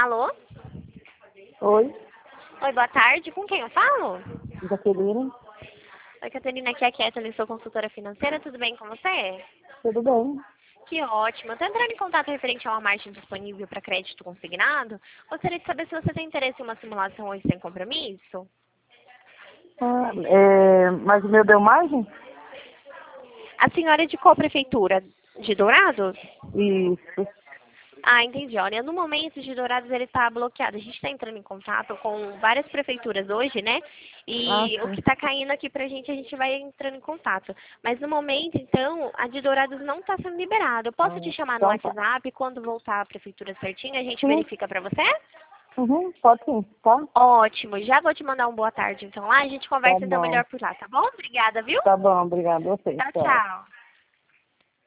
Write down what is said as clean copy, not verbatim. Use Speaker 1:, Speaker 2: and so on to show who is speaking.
Speaker 1: Alô?
Speaker 2: Oi,
Speaker 1: Oi, boa tarde. Com quem eu falo?
Speaker 2: Jaqueline,
Speaker 1: Oi, Catarina, aqui é a Kathleen, sou consultora financeira. Tudo bem com você?
Speaker 2: tudo bem?
Speaker 1: Que ótimo. Estou entrando em contato referente a uma margem disponível para crédito consignado. Gostaria de saber se você tem interesse em uma simulação hoje sem compromisso.
Speaker 2: Mas o meu deu margem?
Speaker 1: A senhora é de qual prefeitura? De Dourados?
Speaker 2: Isso.
Speaker 1: Ah, entendi. Olha, no momento de Dourados ele está bloqueado. A gente está entrando em contato com várias prefeituras hoje, né?
Speaker 2: Ah,
Speaker 1: E o
Speaker 2: sim.
Speaker 1: que está caindo aqui pra gente, a gente vai entrando em contato. Mas no momento, então, a de Dourados não está sendo liberada. Eu posso te chamar no
Speaker 2: Então tá.
Speaker 1: WhatsApp, quando voltar a prefeitura certinha, a gente
Speaker 2: Sim,
Speaker 1: verifica pra você?
Speaker 2: uhum, pode sim, tá?
Speaker 1: Ótimo. Já vou te mandar um boa tarde, então lá. A gente
Speaker 2: Tá
Speaker 1: conversa então
Speaker 2: bom,
Speaker 1: melhor por lá, tá bom? Obrigada, viu?
Speaker 2: tá bom, obrigado a você,
Speaker 1: Tchau,
Speaker 2: tchau.
Speaker 1: tchau.